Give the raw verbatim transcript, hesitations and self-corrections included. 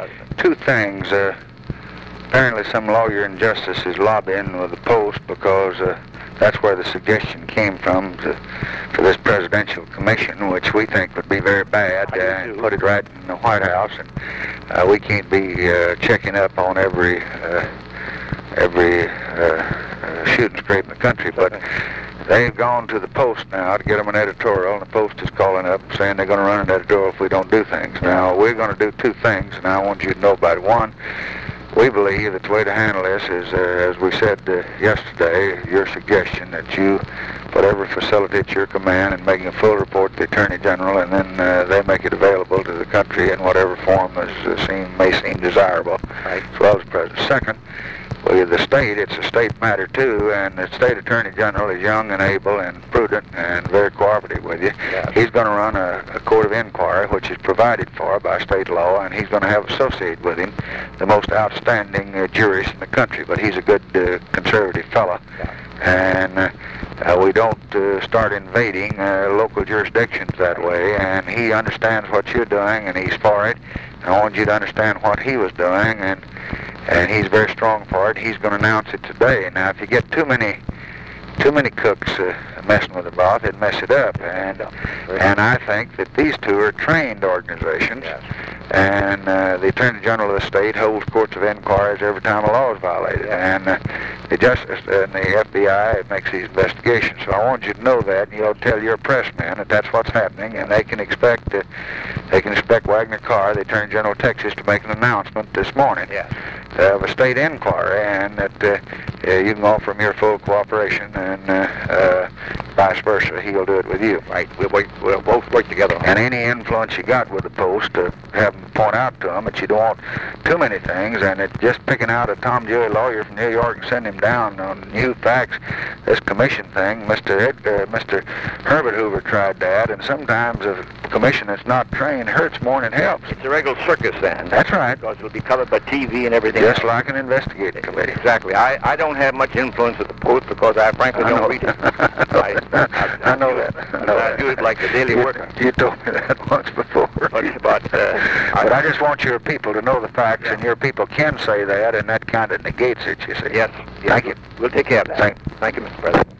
two things. Uh, apparently some lawyer in justice is lobbying with the Post because uh, that's where the suggestion came from to, for this presidential commission, which we think would be very bad, uh, and put it right in the White House. And uh, we can't be uh, checking up on every uh, every uh, uh, shooting scrape in the country, but they've gone to the Post now to get them an editorial, and the Post is calling up saying they're going to run an editorial if we don't do things. Now, we're going to do two things, and I want you to know about it. One, we believe that the way to handle this is, uh, as we said uh, yesterday, your suggestion that you, whatever facilitates your command in making a full report to the Attorney General, and then uh, they make it available to the country in whatever form is, uh, seem, may seem desirable, right, as well as the President. Second, well, the state, it's a state matter too, and the state attorney general is young and able and prudent and very cooperative with you. Yes. He's going to run a, a court of inquiry, which is provided for by state law, and he's going to have associated with him the most outstanding uh, jurist in the country. But he's a good uh, conservative fellow, and uh, uh, we don't uh, start invading uh, local jurisdictions that way. And he understands what you're doing, and he's for it. And I want you to understand what he was doing, and. And he's very strong for it. He's going to announce it today. Now, if you get too many, too many cooks uh, messing with the broth, it'd mess it up. And and I think that these two are trained organizations. Yes. And uh, the Attorney General of the state holds courts of inquiries every time a law is violated. Yes. And uh, the Justice and the F B I makes these investigations. So I want you to know that, and you'll tell your pressmen that that's what's happening, and they can expect uh, they can expect Wagner Carr, the Attorney General of Texas, to make an announcement this morning. Yes. Of a state inquiry, and that uh, uh, you can offer him your full cooperation, and uh, uh, vice versa. He'll do it with you. Right. We'll, work, we'll both work together. And any influence you got with the Post, uh, have them point out to them that you don't want too many things, and it just picking out a Tom Dewey lawyer from New York and send him down on new facts. This commission thing, Mister Ed, uh, Mister Herbert Hoover tried that, and sometimes a commission that's not trained hurts more than it helps. It's a regular circus then. That's right. Because it'll be covered by T V and everything. Just like an investigating committee. Exactly. I, I don't have much influence at the Post because I frankly I don't read it. I, I, I know that. I, know I that. do it like the Daily Worker. You told me that once before. But, but, uh, but I, I just want your people to know the facts, yeah. And your people can say that, and that kind of negates it, you see. Yes. yes. Thank you. We'll take care of that. Thank, Thank you, Mister President.